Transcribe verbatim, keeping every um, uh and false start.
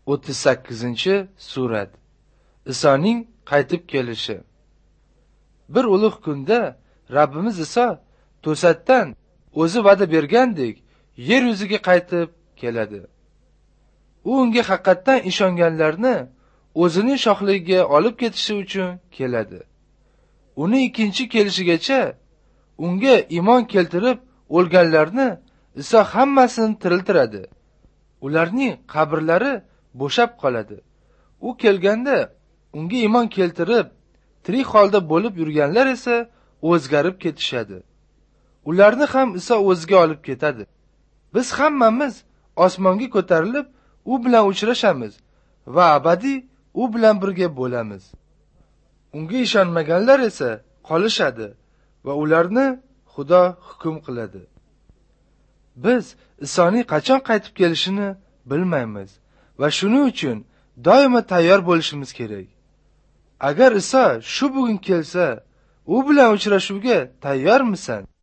o'ttiz sakkizinchi surat. Isoning qaytib kelishi. Bir ulug' kunda Rabbimiz Iso to'satdan o'zi va'da bergandek yer yuziga qaytib keladi. U unga haqiqatan ishonganlarni o'zining shohligiga olib ketishi uchun keladi. Uni ikkinchi kelishigacha unga iymon keltirib o'lganlarni Iso hammasini tiriltiradi. Ularning qabrlari bo'shab qoladi. U kelganda unga iymon keltirib tirik holda bo'lib yurganlar esa o'zgarib ketishadi. Ularni ham Iso o'ziga olib ketadi. Biz hammamiz osmonga ko'tarilib u bilan uchrashamiz va abadiy u bilan birga bo'lamiz. Unga ishonmaganlar esa qolishadi va ularni Xudo hukm qiladi. Biz Isoning qachon qaytib kelishini bilmaymiz va shuning uchun doimo tayyor bo'lishimiz kerak. Agar Iso shu bugun kelsa, u bilan uchrashuvga tayyormisan?